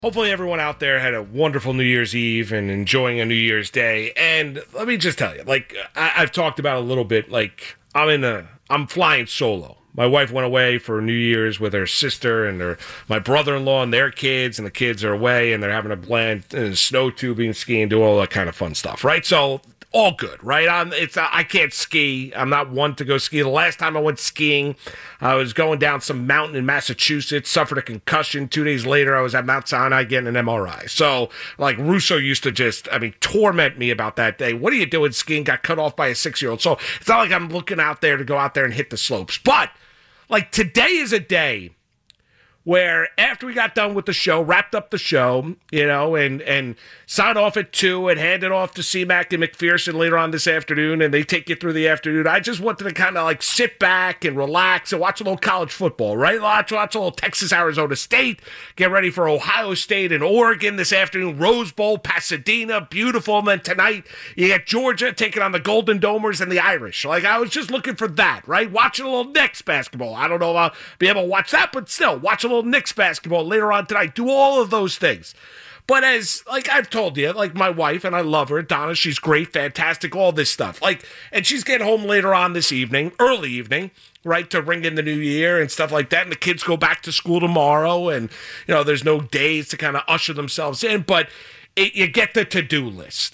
Hopefully everyone out there had a wonderful New Year's Eve and enjoying a New Year's Day. And let me just tell you, I've talked about a little bit, I'm flying solo. My wife went away for New Year's with her sister and my brother-in-law and their kids, and the kids are away and they're having a blend, snow tubing, skiing, doing all that kind of fun stuff, right? So all good, right? I can't ski. I'm not one to go ski. The last time I went skiing, I was going down some mountain in Massachusetts, suffered a concussion. 2 days later, I was at Mount Sinai getting an MRI. So, Russo used to torment me about that day. What are you doing skiing? Got cut off by a 6-year-old. So it's not like I'm looking out there to go out there and hit the slopes. But, today is a day where after we got done with the show, wrapped up the show, and signed off at 2 and handed off to C-Mac and McPherson later on this afternoon, and they take you through the afternoon. I just wanted to kind of sit back and relax and watch a little college football, right? Watch a little Texas, Arizona State, get ready for Ohio State and Oregon this afternoon, Rose Bowl, Pasadena, beautiful. And then tonight, you got Georgia taking on the Golden Domers and the Irish. I was just looking for that, right? Watching a little Knicks basketball. I don't know if I'll be able to watch that, but still, watch a little Knicks basketball later on tonight. Do all of those things. But as, I've told you, my wife, and I love her, Donna, she's great, fantastic, all this stuff. And she's getting home later on this evening, early evening, right, to ring in the new year and stuff like that. And the kids go back to school tomorrow, and, there's no days to kind of usher themselves in. But you get the to-do list.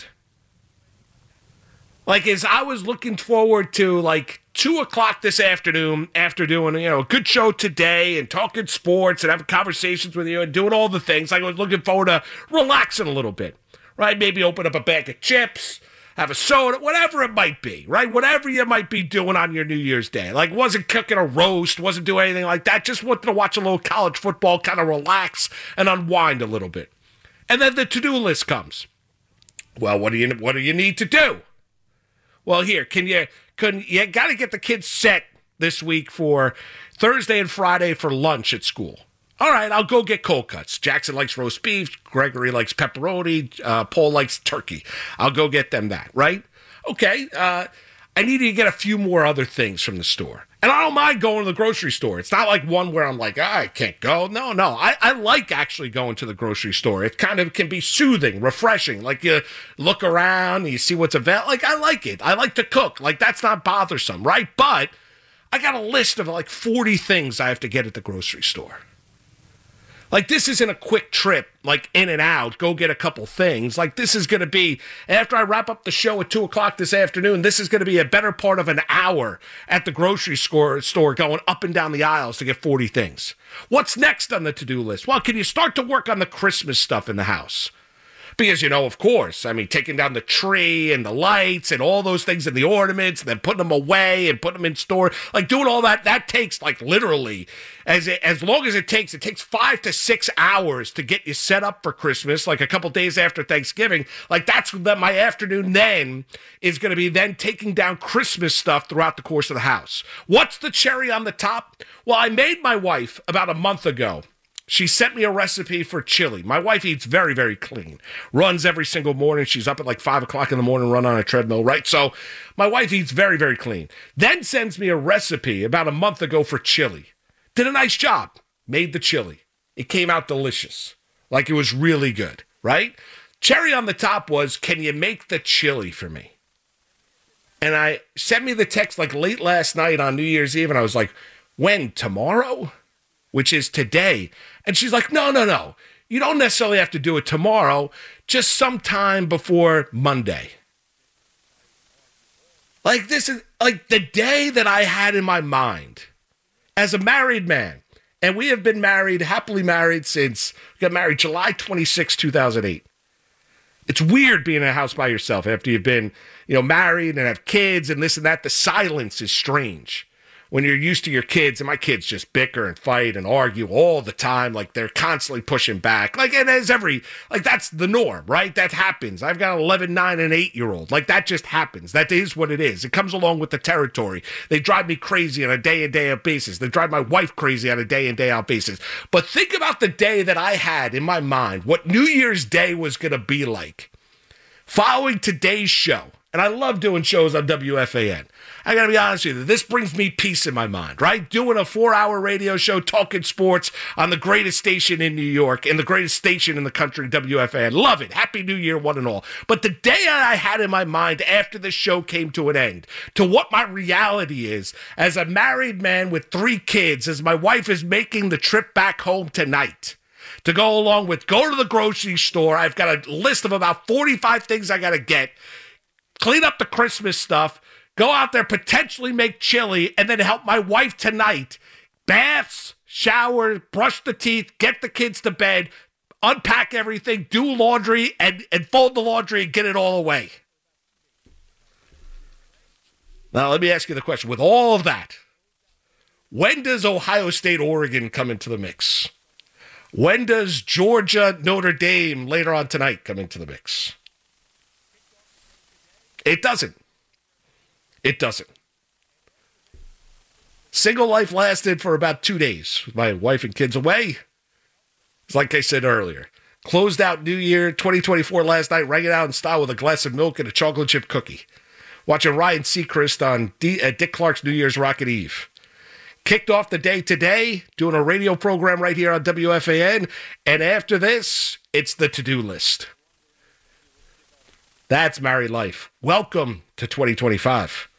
As I was looking forward to, 2 o'clock this afternoon after doing, a good show today and talking sports and having conversations with you and doing all the things, I was looking forward to relaxing a little bit, right? Maybe open up a bag of chips, have a soda, whatever it might be, right? Whatever you might be doing on your New Year's Day. Wasn't cooking a roast, wasn't doing anything like that. Just wanted to watch a little college football, kind of relax and unwind a little bit. And then the to-do list comes. Well, what do you need to do? Well, here, you got to get the kids set this week for Thursday and Friday for lunch at school. All right, I'll go get cold cuts. Jackson likes roast beef. Gregory likes pepperoni. Paul likes turkey. I'll go get them that, right? Okay, I need to get a few more other things from the store. And I don't mind going to the grocery store. It's not one where I'm I can't go. No. I like actually going to the grocery store. It kind of can be soothing, refreshing. You look around and you see what's available. I like it. I like to cook. That's not bothersome, right? But I got a list of 40 things I have to get at the grocery store. This isn't a quick trip, in and out, go get a couple things. This is going to be, after I wrap up the show at 2 o'clock this afternoon, this is going to be a better part of an hour at the grocery store going up and down the aisles to get 40 things. What's next on the to-do list? Well, can you start to work on the Christmas stuff in the house? Because, of course, taking down the tree and the lights and all those things and the ornaments and then putting them away and putting them in store, doing all that, that takes, literally, as long as it takes 5 to 6 hours to get you set up for Christmas, a couple days after Thanksgiving. That's my afternoon then is going to be then taking down Christmas stuff throughout the course of the house. What's the cherry on the top? Well, I made my wife about a month ago. She sent me a recipe for chili. My wife eats very, very clean. Runs every single morning. She's up at 5 o'clock in the morning, run on a treadmill, right? So my wife eats very, very clean. Then sends me a recipe about a month ago for chili. Did a nice job. Made the chili. It came out delicious. It was really good, right? Cherry on the top was, can you make the chili for me? And I sent me the text late last night on New Year's Eve, and I was when? Tomorrow? Which is today. And she's no. You don't necessarily have to do it tomorrow, just sometime before Monday. This is the day that I had in my mind as a married man. And we have been happily married since, we got married July 26, 2008. It's weird being in a house by yourself after you've been, married and have kids and this and that. The silence is strange. When you're used to your kids, and my kids just bicker and fight and argue all the time, they're constantly pushing back. And as that's the norm, right? That happens. I've got an 11, 9, and 8-year-old. That just happens. That is what it is. It comes along with the territory. They drive me crazy on a day-in, day-out basis. They drive my wife crazy on a day-in, day-out basis. But think about the day that I had in my mind, what New Year's Day was going to be like. Following today's show, and I love doing shows on WFAN. I got to be honest with you, this brings me peace in my mind, right? Doing a 4-hour radio show talking sports on the greatest station in New York and the greatest station in the country, WFAN. Love it. Happy New Year, one and all. But the day I had in my mind after the show came to an end, to what my reality is as a married man with 3 kids, as my wife is making the trip back home tonight, to go along with go to the grocery store. I've got a list of about 45 things I got to get, clean up the Christmas stuff, go out there, potentially make chili, and then help my wife tonight. Baths, shower, brush the teeth, get the kids to bed, unpack everything, do laundry, and fold the laundry and get it all away. Now, let me ask you the question. With all of that, when does Ohio State, Oregon come into the mix? When does Georgia, Notre Dame later on tonight come into the mix? It doesn't. It doesn't. Single life lasted for about 2 days with my wife and kids away. It's like I said earlier. Closed out New Year 2024 last night, rang it out in style with a glass of milk and a chocolate chip cookie. Watching Ryan Seacrest on Dick Clark's New Year's Rocket Eve. Kicked off the day today, doing a radio program right here on WFAN. And after this, it's the to-do list. That's married life. Welcome to 2025.